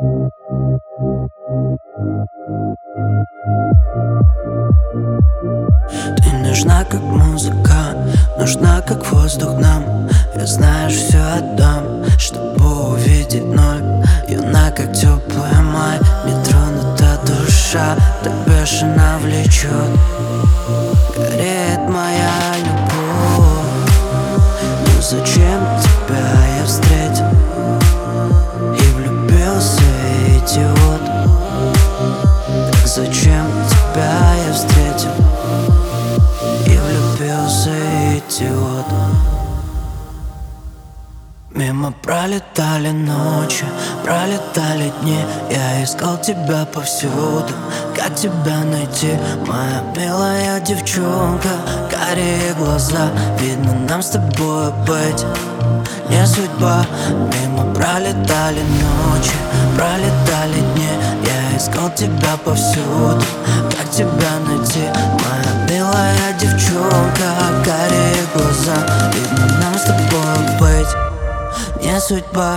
Ты нужна как музыка, нужна как воздух нам. Я знаешь, все отдам, чтобы увидеть вновь. Юна, как теплый май, нетронута душа, так бешено влечет. Горит моя любовь, но зачем тебя я встретил и влюбился, идиот? Так зачем тебя я встретил и влюбился, идиот? Мимо пролетали ночи, пролетали дни. Я искал тебя повсюду, как тебя найти? Моя милая девчонка, карие глаза. Видно, нам с тобой быть не судьба. Мимо пролетали ночи, пролетали дни. Я искал тебя повсюду, как тебя найти? Моя милая девчонка, карие глаза. Видно, нам с тобой быть не судьба.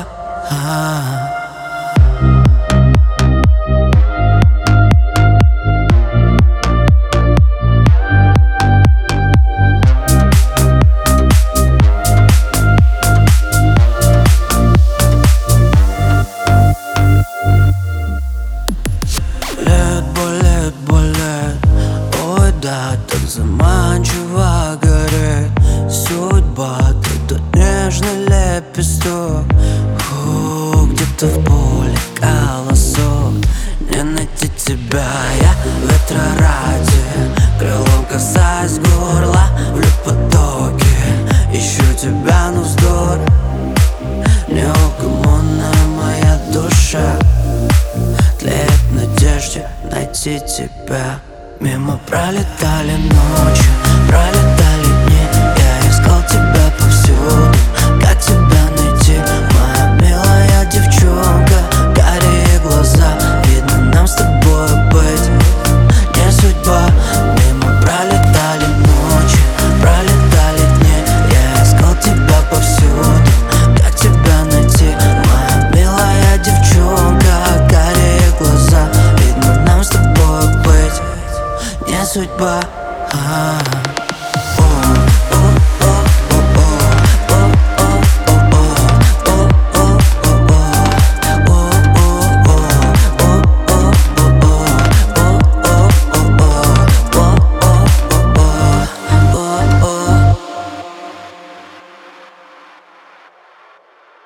Болит, болит, ой да, так заманчиво горит судьба. Ты тот нежный лепесток, где-то в поле колосок. Не найти тебя я ветра ради, крылом касаясь горла, в потоке ищу тебя, но вздор. Неугомонная моя душа тлеет в надежде найти тебя. Мимо пролетали ночи, пролетали дни. Я искал тебя повсюду, как тебя найти? Моя милая девчонка, карие глаза. Видно, нам с тобой быть не судьба. Мимо пролетали ночи, пролетали дни. Я искал тебя повсюду, как тебя найти? Моя милая девчонка, карие глаза. Видно, нам с тобой быть не судьба.